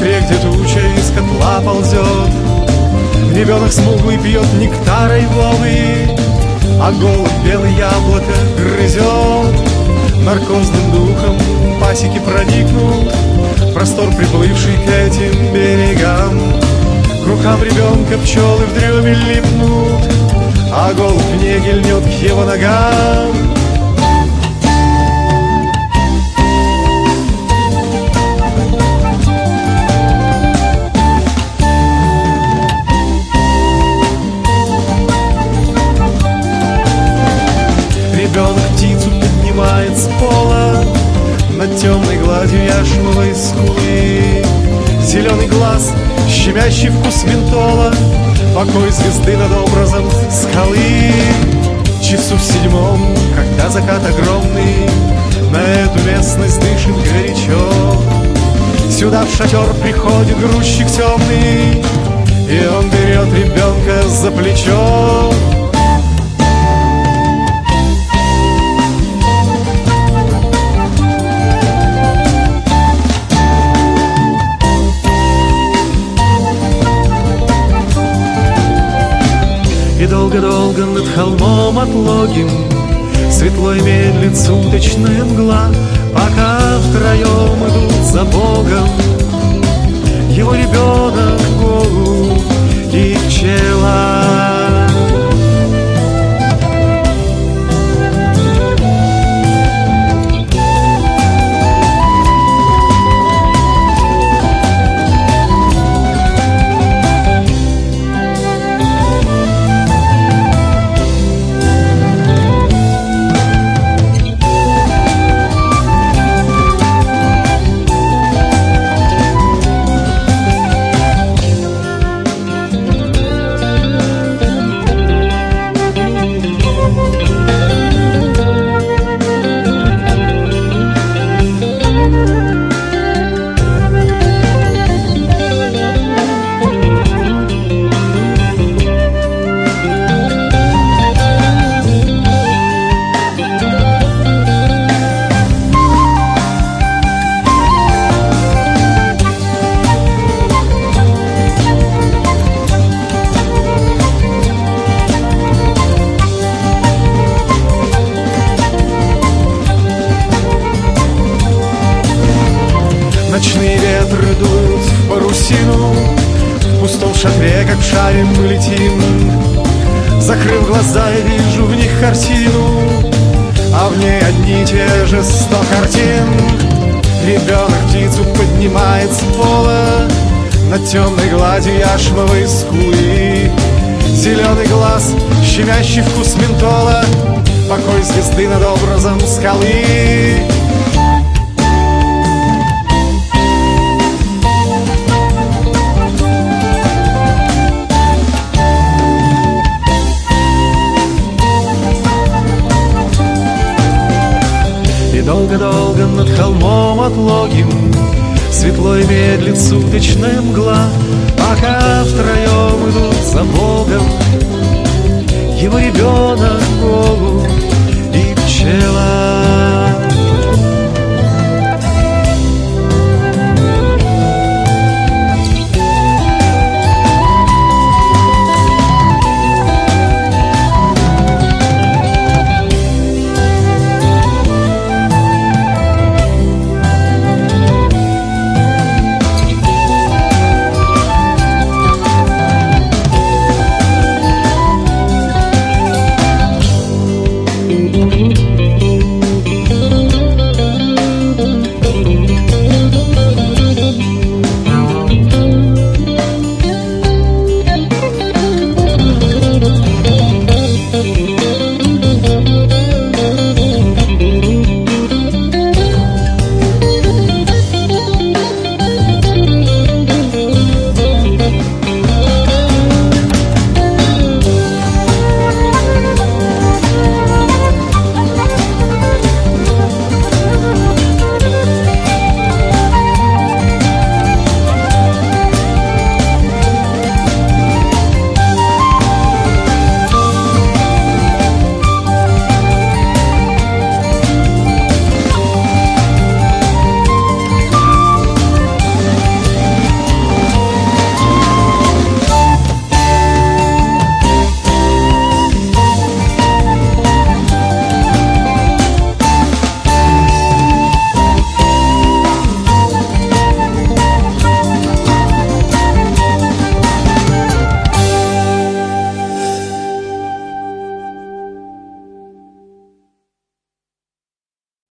ветре, где туча из котла ползет. Ребенок смуглый пьет нектар айвовый, а голубь белое яблоко грызет. Наркозным духом пасеки проникнут в простор, приплывший к этим берегам. К рукам ребенка пчелы в дрёме липнут, а голубь неги льнет к его ногам. Ребенок птицу поднимает с пола над темной гладью яшмовой скулы. Зеленый глаз, щемящий вкус ментола, покой звезды над образом скалы. Часу в 7, когда закат огромный на эту местность дышит горячо, сюда в шатер приходит грузчик темный, и он берет ребенка за плечо. И долго-долго над холмом отлогим светло и медлит суточная мгла, пока втроем идут за Богом его ребенок, голубь и пчела. Ночные ветры дуют в парусину, в пустом шатре, как в шаре, мы летим. Закрыв глаза, я вижу в них картину, а в ней одни те же 100 картин. Ребенок птицу поднимает с пола над темной гладью яшмовой скулы. Зеленый глаз, щемящий вкус ментола, покой звезды над образом скалы. Долго-долго над холмом отлогим светло и медлит суточная мгла, пока втроем идут за Богом его ребенок, голубь и пчела.